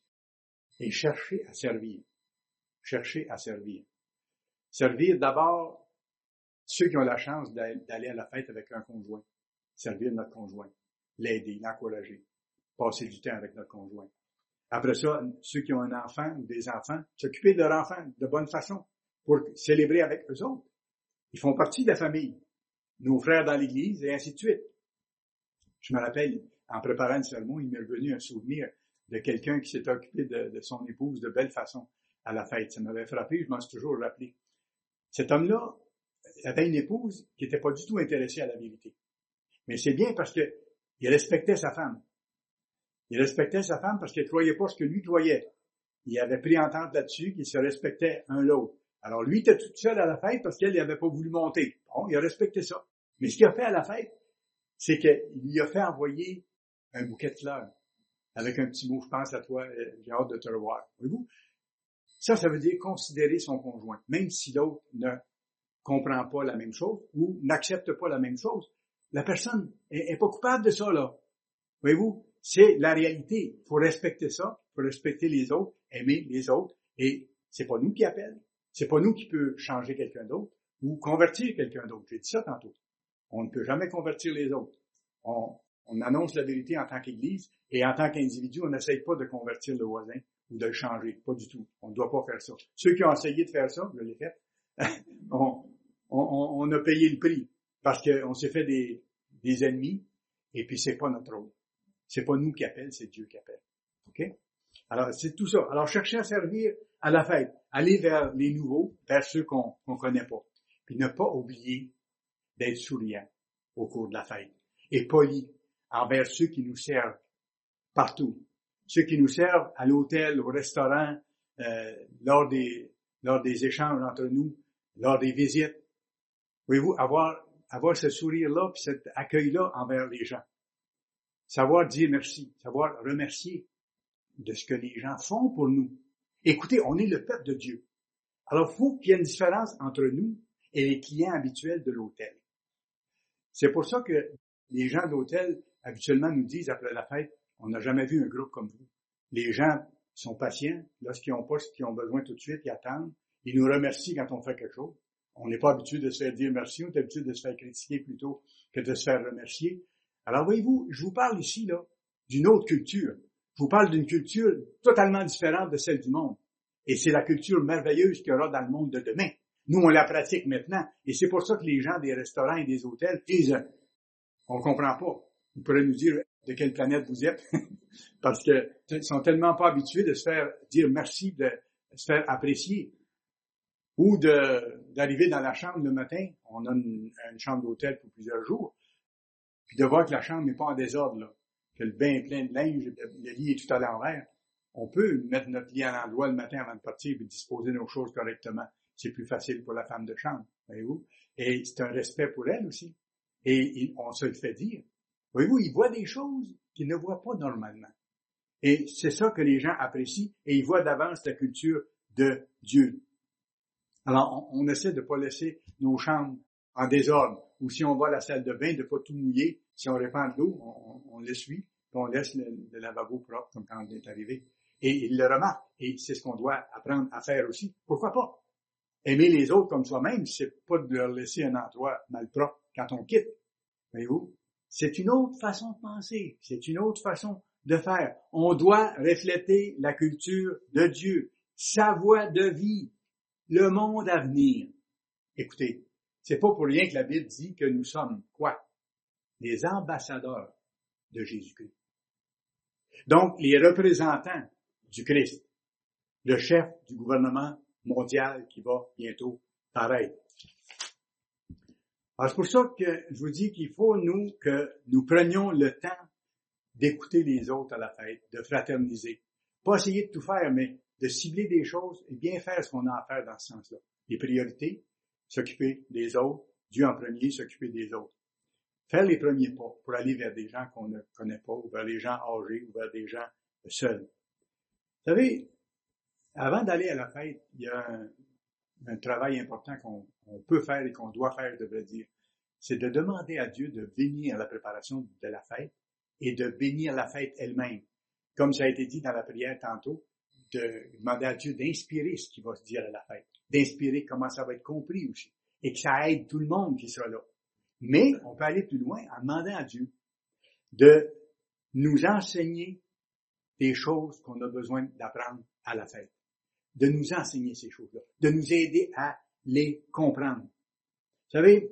Et chercher à servir. Chercher à servir. Servir d'abord ceux qui ont la chance d'aller à la fête avec un conjoint. Servir notre conjoint. L'aider, l'encourager. Passer du temps avec notre conjoint. Après ça, ceux qui ont un enfant ou des enfants, s'occuper de leur enfant de bonne façon pour célébrer avec eux autres. Ils font partie de la famille. Nos frères dans l'Église et ainsi de suite. Je me rappelle, en préparant le sermon, il m'est revenu un souvenir de quelqu'un qui s'est occupé de, de son épouse de belle façon à la fête. Ça m'avait frappé, je m'en suis toujours rappelé. Cet homme-là avait une épouse qui n'était pas du tout intéressée à la vérité. Mais c'est bien parce que il respectait sa femme. Il respectait sa femme parce qu'il ne croyait pas ce que lui croyait. Il avait pris entente là-dessus qu'il se respectait un l'autre. Alors lui était tout seul à la fête parce qu'elle n'avait pas voulu monter. Bon, il a respecté ça. Mais ce qu'il a fait à la fête, c'est qu'il lui a fait envoyer un bouquet de fleurs avec un petit mot, je pense à toi, j'ai hâte de te revoir. Voyez-vous? Ça, ça veut dire considérer son conjoint, même si l'autre ne comprend pas la même chose ou n'accepte pas la même chose. La personne est, est pas coupable de ça, là. Voyez-vous? C'est la réalité. Il faut respecter ça, il faut respecter les autres, aimer les autres, et c'est pas nous qui appelle, c'est pas nous qui peut changer quelqu'un d'autre ou convertir quelqu'un d'autre. J'ai dit ça tantôt. On ne peut jamais convertir les autres. On, on annonce la vérité en tant qu'Église, et en tant qu'individu, on n'essaye pas de convertir le voisin ou de le changer. Pas du tout. On ne doit pas faire ça. Ceux qui ont essayé de faire ça, je l'ai fait, on, on, on a payé le prix parce qu'on s'est fait des, des ennemis, et puis c'est pas notre rôle. C'est pas nous qui appelle, c'est Dieu qui appelle. OK? Alors, c'est tout ça. Alors, chercher à servir à la fête. Aller vers les nouveaux, vers ceux qu'on qu'on connaît pas. Puis ne pas oublier d'être souriant au cours de la fête. Et poli envers ceux qui nous servent partout. Ceux qui nous servent à l'hôtel, au restaurant, euh, lors des, lors des échanges entre nous, lors des visites. Voyez-vous, avoir, avoir ce sourire-là, puis cet accueil-là envers les gens. Savoir dire merci, savoir remercier de ce que les gens font pour nous. Écoutez, on est le peuple de Dieu. Alors, il faut qu'il y ait une différence entre nous et les clients habituels de l'hôtel. C'est pour ça que les gens de l'hôtel, habituellement, nous disent après la fête, on n'a jamais vu un groupe comme vous. Les gens sont patients. Lorsqu'ils n'ont pas ce qu'ils ont besoin tout de suite, ils attendent. Ils nous remercient quand on fait quelque chose. On n'est pas habitué de se faire dire merci, on est habitué de se faire critiquer plutôt que de se faire remercier. Alors, voyez-vous, je vous parle ici, là, d'une autre culture. Je vous parle d'une culture totalement différente de celle du monde. Et c'est la culture merveilleuse qu'il y aura dans le monde de demain. Nous, on la pratique maintenant. Et c'est pour ça que les gens des restaurants et des hôtels disent, on comprend pas. Ils pourraient nous dire de quelle planète vous êtes. Parce que ils sont tellement pas habitués de se faire dire merci, de se faire apprécier. Ou de, d'arriver dans la chambre le matin. On a une, une chambre d'hôtel pour plusieurs jours. Puis de voir que la chambre n'est pas en désordre, là, que le bain est plein de linge, le lit est tout à l'envers. On peut mettre notre lit à l'endroit le matin avant de partir et disposer nos choses correctement. C'est plus facile pour la femme de chambre, voyez-vous. Et c'est un respect pour elle aussi. Et, et on se le fait dire. Voyez-vous, ils voient des choses qu'ils ne voient pas normalement. Et c'est ça que les gens apprécient, et ils voient d'avance la culture de Dieu. Alors, on, on essaie de ne pas laisser nos chambres en désordre. Ou si on va à la salle de bain, de pas tout mouiller. Si on répand de l'eau, on, on l'essuie, puis on laisse le, le lavabo propre, comme quand on est arrivé. Et il le remarque. Et c'est ce qu'on doit apprendre à faire aussi. Pourquoi pas? Aimer les autres comme soi-même, c'est pas de leur laisser un endroit malpropre quand on quitte. Voyez-vous? C'est une autre façon de penser. C'est une autre façon de faire. On doit refléter la culture de Dieu, sa voie de vie, le monde à venir. Écoutez, c'est pas pour rien que la Bible dit que nous sommes quoi? Les ambassadeurs de Jésus-Christ. Donc, les représentants du Christ, le chef du gouvernement mondial qui va bientôt paraître. Alors, c'est pour ça que je vous dis qu'il faut, nous, que nous prenions le temps d'écouter les autres à la fête, de fraterniser. Pas essayer de tout faire, mais de cibler des choses et bien faire ce qu'on a à faire dans ce sens-là. Les priorités, s'occuper des autres, Dieu en premier, s'occuper des autres. Faire les premiers pas pour aller vers des gens qu'on ne connaît pas, ou vers les gens âgés, ou vers des gens seuls. Vous savez, avant d'aller à la fête, il y a un, un travail important qu'on on peut faire et qu'on doit faire, je devrais dire. c'est de demander à Dieu de bénir la préparation de la fête et de bénir la fête elle-même. Comme ça a été dit dans la prière tantôt, de demander à Dieu d'inspirer ce qui va se dire à la fête, d'inspirer comment ça va être compris aussi, et que ça aide tout le monde qui sera là. Mais on peut aller plus loin en demandant à Dieu de nous enseigner des choses qu'on a besoin d'apprendre à la fête, de nous enseigner ces choses-là, de nous aider à les comprendre. Vous savez,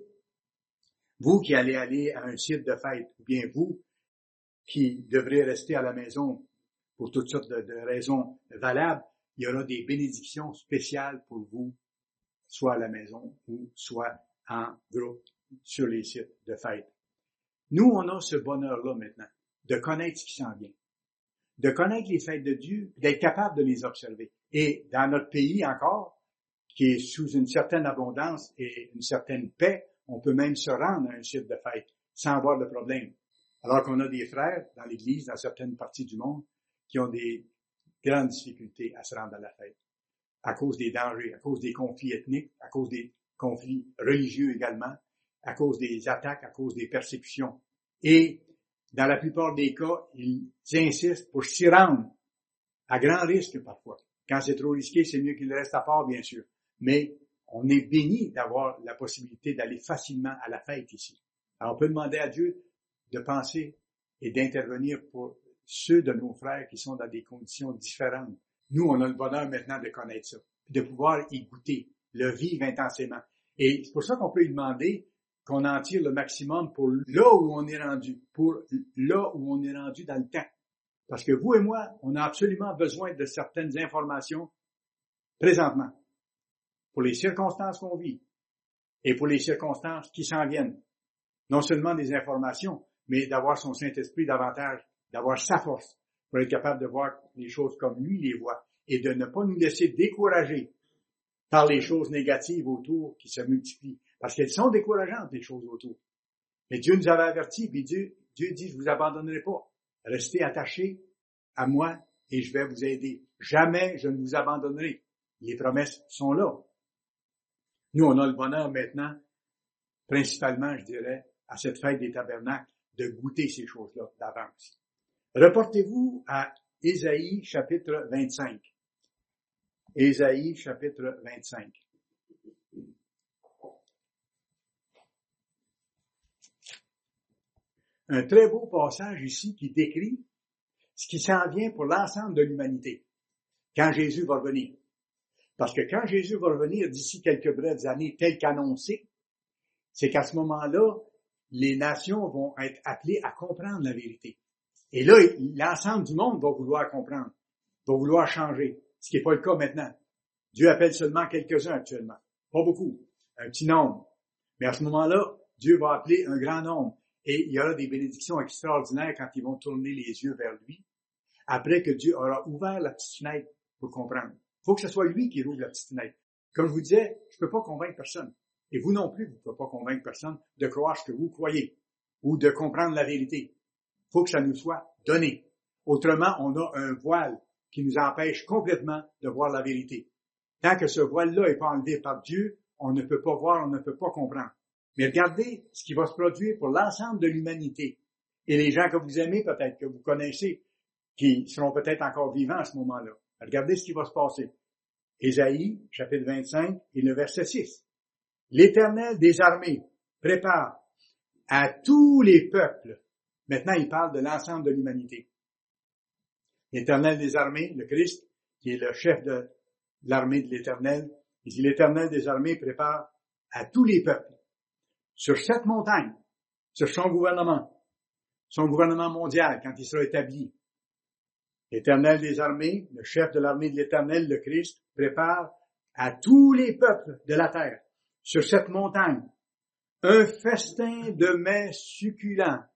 vous qui allez aller à un site de fête, ou bien vous qui devrez rester à la maison pour toutes sortes de, de raisons valables, il y aura des bénédictions spéciales pour vous, soit à la maison ou soit en groupe sur les sites de fête. Nous, on a ce bonheur-là maintenant, de connaître ce qui s'en vient, de connaître les fêtes de Dieu, d'être capable de les observer. Et dans notre pays encore, qui est sous une certaine abondance et une certaine paix, on peut même se rendre à un site de fête sans avoir de problème. Alors qu'on a des frères dans l'Église, dans certaines parties du monde, qui ont des grandes difficultés à se rendre à la fête, à cause des dangers, à cause des conflits ethniques, à cause des conflits religieux également, à cause des attaques, à cause des persécutions. Et dans la plupart des cas, ils insistent pour s'y rendre, à grand risque parfois. Quand c'est trop risqué, c'est mieux qu'il reste à part, bien sûr. Mais on est béni d'avoir la possibilité d'aller facilement à la fête ici. Alors on peut demander à Dieu de penser et d'intervenir pour ceux de nos frères qui sont dans des conditions différentes. Nous, on a le bonheur maintenant de connaître ça, de pouvoir y goûter, le vivre intensément. Et c'est pour ça qu'on peut lui demander qu'on en tire le maximum pour là où on est rendu, pour là où on est rendu dans le temps. Parce que vous et moi, on a absolument besoin de certaines informations présentement, pour les circonstances qu'on vit et pour les circonstances qui s'en viennent. Non seulement des informations, mais d'avoir son Saint-Esprit davantage, d'avoir sa force pour être capable de voir les choses comme lui les voit et de ne pas nous laisser décourager par les choses négatives autour qui se multiplient. Parce qu'elles sont décourageantes, les choses autour. Mais Dieu nous avait avertis, puis Dieu, Dieu dit, je vous abandonnerai pas. Restez attachés à moi et je vais vous aider. Jamais je ne vous abandonnerai. Les promesses sont là. Nous, on a le bonheur maintenant, principalement, je dirais, à cette fête des tabernacles, de goûter ces choses-là d'avance. Reportez-vous à Ésaïe, chapitre vingt-cinq. Ésaïe, chapitre vingt-cinq. Un très beau passage ici qui décrit ce qui s'en vient pour l'ensemble de l'humanité, quand Jésus va revenir. Parce que quand Jésus va revenir d'ici quelques brèves années, tel qu'annoncé, c'est qu'à ce moment-là, les nations vont être appelées à comprendre la vérité. Et là, l'ensemble du monde va vouloir comprendre, va vouloir changer, ce qui n'est pas le cas maintenant. Dieu appelle seulement quelques-uns actuellement, pas beaucoup, un petit nombre. Mais à ce moment-là, Dieu va appeler un grand nombre. Et il y aura des bénédictions extraordinaires quand ils vont tourner les yeux vers lui, après que Dieu aura ouvert la petite fenêtre pour comprendre. Il faut que ce soit lui qui rouvre la petite fenêtre. Comme je vous disais, je ne peux pas convaincre personne. Et vous non plus, vous ne pouvez pas convaincre personne de croire ce que vous croyez ou de comprendre la vérité. Il faut que ça nous soit donné. Autrement, on a un voile qui nous empêche complètement de voir la vérité. Tant que ce voile-là n'est pas enlevé par Dieu, on ne peut pas voir, on ne peut pas comprendre. Mais regardez ce qui va se produire pour l'ensemble de l'humanité. Et les gens que vous aimez peut-être, que vous connaissez, qui seront peut-être encore vivants à ce moment-là. Regardez ce qui va se passer. Ésaïe, chapitre vingt-cinq, et le verset six. L'Éternel des armées prépare à tous les peuples. Maintenant, il parle de l'ensemble de l'humanité. L'Éternel des armées, le Christ, qui est le chef de l'armée de l'Éternel, il dit l'Éternel des armées prépare à tous les peuples. Sur cette montagne, sur son gouvernement, son gouvernement mondial, quand il sera établi. L'Éternel des armées, le chef de l'armée de l'Éternel, le Christ, prépare à tous les peuples de la terre, sur cette montagne, un festin de mets succulents,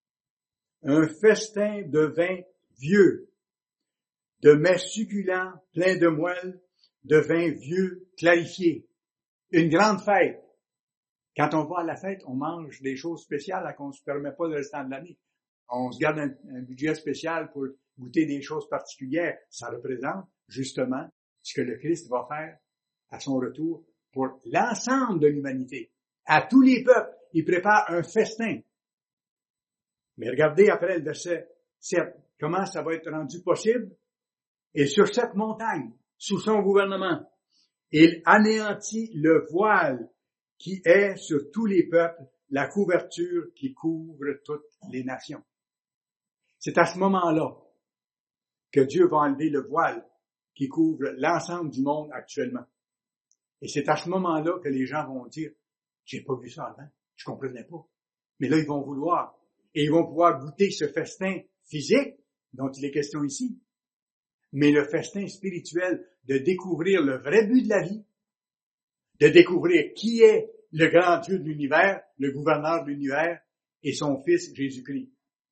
un festin de vin vieux, de mets succulents pleins de moelle, de vin vieux clarifié, une grande fête. Quand on va à la fête, on mange des choses spéciales qu'on ne se permet pas le restant de l'année. On se garde un, un budget spécial pour goûter des choses particulières. Ça représente justement ce que le Christ va faire à son retour pour l'ensemble de l'humanité. À tous les peuples, il prépare un festin. Mais regardez après le verset sept, comment ça va être rendu possible? Et sur cette montagne, sous son gouvernement, il anéantit le voile qui est sur tous les peuples, la couverture qui couvre toutes les nations. C'est à ce moment-là que Dieu va enlever le voile qui couvre l'ensemble du monde actuellement. Et c'est à ce moment-là que les gens vont dire, j'ai pas vu ça avant, je comprenais pas. Mais là, ils vont vouloir. Et ils vont pouvoir goûter ce festin physique dont il est question ici. Mais le festin spirituel de découvrir le vrai but de la vie, de découvrir qui est le grand Dieu de l'univers, le gouverneur de l'univers et son Fils Jésus-Christ.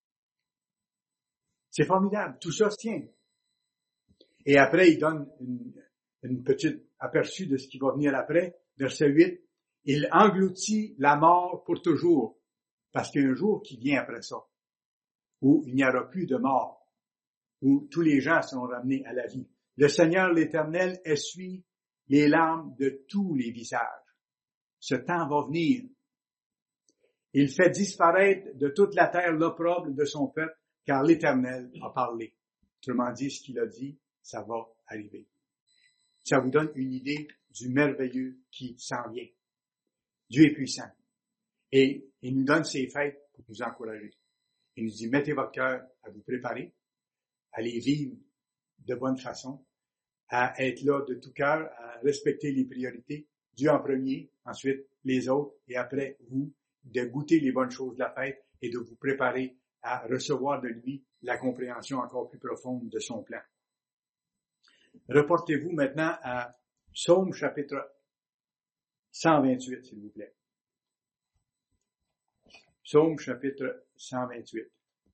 C'est formidable, tout ça se tient. Et après, il donne une, une petite aperçu de ce qui va venir après, verset huit. Il engloutit la mort pour toujours, parce qu'il y a un jour qui vient après ça, où il n'y aura plus de mort, où tous les gens seront ramenés à la vie. Le Seigneur l'Éternel essuie les larmes de tous les visages. Ce temps va venir. Il fait disparaître de toute la terre l'opprobre de son peuple, car l'Éternel a parlé. Autrement dit, ce qu'il a dit, ça va arriver. Ça vous donne une idée du merveilleux qui s'en vient. Dieu est puissant. Et il nous donne ses fêtes pour nous encourager. Il nous dit, mettez votre cœur à vous préparer, à les vivre de bonne façon, à être là de tout cœur, à respecter les priorités. Dieu en premier, ensuite les autres, et après vous, de goûter les bonnes choses de la fête et de vous préparer à recevoir de lui la compréhension encore plus profonde de son plan. Reportez-vous maintenant à Psaume chapitre cent vingt-huit, s'il vous plaît. Psaume chapitre cent vingt-huit.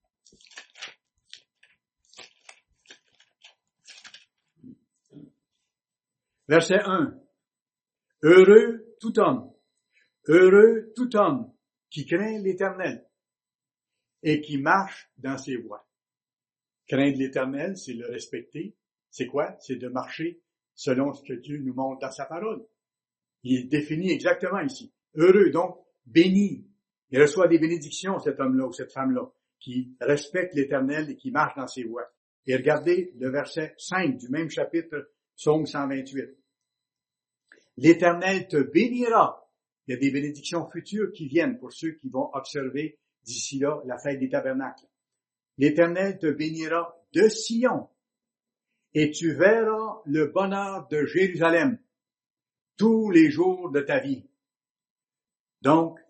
Verset un. Heureux tout homme, heureux tout homme qui craint l'Éternel et qui marche dans ses voies. Craindre l'Éternel, c'est le respecter. C'est quoi? C'est de marcher selon ce que Dieu nous montre dans sa parole. Il est défini exactement ici. Heureux, donc, béni. Il reçoit des bénédictions, cet homme-là ou cette femme-là, qui respecte l'Éternel et qui marche dans ses voies. Et regardez le verset cinq du même chapitre, Psaume cent vingt-huit. L'Éternel te bénira. Il y a des bénédictions futures qui viennent pour ceux qui vont observer d'ici là la fête des tabernacles. L'Éternel te bénira de Sion, et tu verras le bonheur de Jérusalem tous les jours de ta vie. Donc,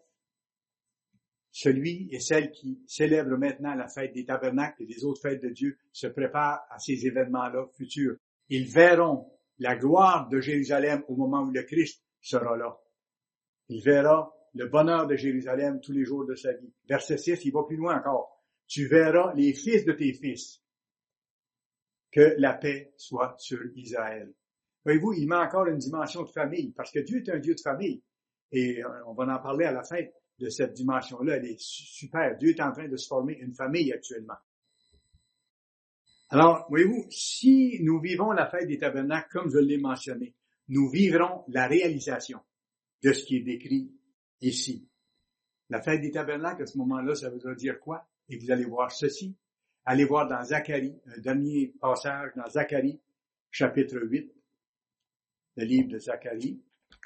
celui et celle qui célèbrent maintenant la fête des tabernacles et les autres fêtes de Dieu se préparent à ces événements-là futurs. Ils verront la gloire de Jérusalem au moment où le Christ sera là. Il verra le bonheur de Jérusalem tous les jours de sa vie. Verset six, il va plus loin encore. Tu verras les fils de tes fils. Que la paix soit sur Israël. Voyez-vous, il met encore une dimension de famille, parce que Dieu est un Dieu de famille. Et on va en parler à la fin de cette dimension-là. Elle est super. Dieu est en train de se former une famille actuellement. Alors, voyez-vous, si nous vivons la fête des tabernacles, comme je l'ai mentionné, nous vivrons la réalisation de ce qui est décrit ici. La fête des tabernacles, à ce moment-là, ça voudra dire quoi? Et vous allez voir ceci. Allez voir dans Zacharie, un dernier passage dans Zacharie, chapitre huit, le livre de Zacharie,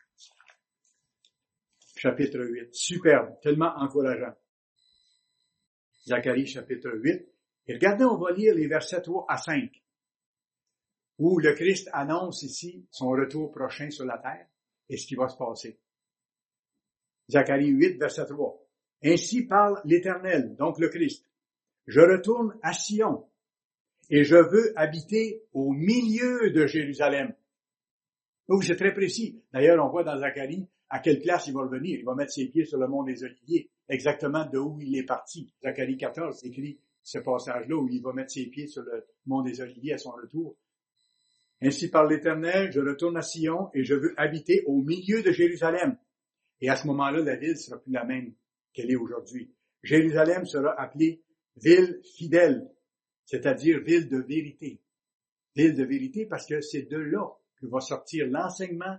chapitre huit. Superbe, tellement encourageant. Zacharie, chapitre huit. Et regardez, on va lire les versets trois à cinq, où le Christ annonce ici son retour prochain sur la terre et ce qui va se passer. Zacharie huit, verset trois. Ainsi parle l'Éternel, donc le Christ. Je retourne à Sion et je veux habiter au milieu de Jérusalem. Donc, c'est très précis. D'ailleurs, on voit dans Zacharie à quelle place il va revenir. Il va mettre ses pieds sur le mont des Oliviers, exactement de où il est parti. Zacharie quatorze écrit ce passage-là où il va mettre ses pieds sur le mont des Oliviers à son retour. Ainsi parle l'Éternel, je retourne à Sion et je veux habiter au milieu de Jérusalem. Et à ce moment-là, la ville sera plus la même qu'elle est aujourd'hui. Jérusalem sera appelée ville fidèle, c'est-à-dire ville de vérité. Ville de vérité parce que c'est de là que va sortir l'enseignement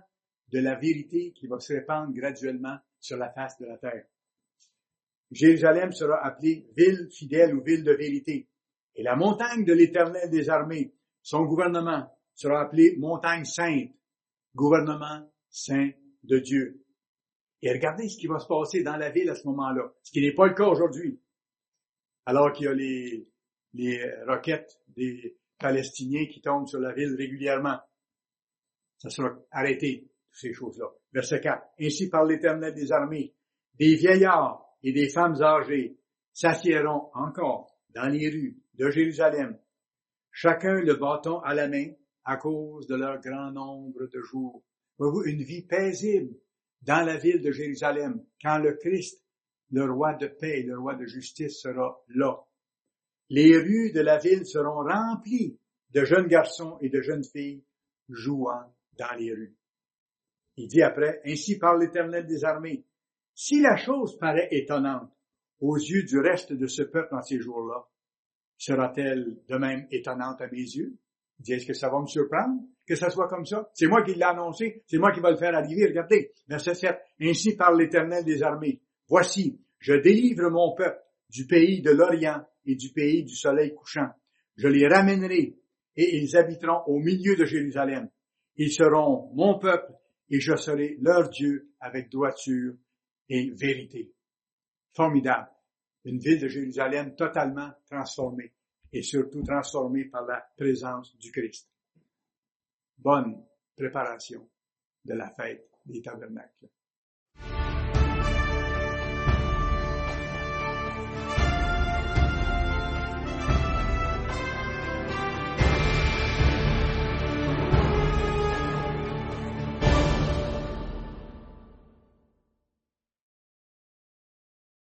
de la vérité qui va se répandre graduellement sur la face de la terre. Jérusalem sera appelée ville fidèle ou ville de vérité. Et la montagne de l'Éternel des armées, son gouvernement, sera appelée montagne sainte, gouvernement saint de Dieu. Et regardez ce qui va se passer dans la ville à ce moment-là, ce qui n'est pas le cas aujourd'hui. Alors qu'il y a les, les roquettes des Palestiniens qui tombent sur la ville régulièrement. Ça sera arrêté, toutes ces choses-là. Verset quatre. Ainsi par l'Éternel des armées, des vieillards et des femmes âgées s'assiéront encore dans les rues de Jérusalem, chacun le bâton à la main à cause de leur grand nombre de jours. Voyez-vous, une vie paisible dans la ville de Jérusalem, quand le Christ, le roi de paix et le roi de justice sera là. Les rues de la ville seront remplies de jeunes garçons et de jeunes filles jouant dans les rues. Il dit après, ainsi parle l'Éternel des armées. Si la chose paraît étonnante aux yeux du reste de ce peuple en ces jours-là, sera-t-elle de même étonnante à mes yeux? Il dit, est-ce que ça va me surprendre que ça soit comme ça? C'est moi qui l'ai annoncé, c'est moi qui va le faire arriver. Regardez, verset sept. Ainsi parle l'Éternel des armées. Voici, je délivre mon peuple du pays de l'Orient et du pays du soleil couchant. Je les ramènerai et ils habiteront au milieu de Jérusalem. Ils seront mon peuple et je serai leur Dieu avec droiture et vérité. Formidable. Une ville de Jérusalem totalement transformée et surtout transformée par la présence du Christ. Bonne préparation de la fête des tabernacles.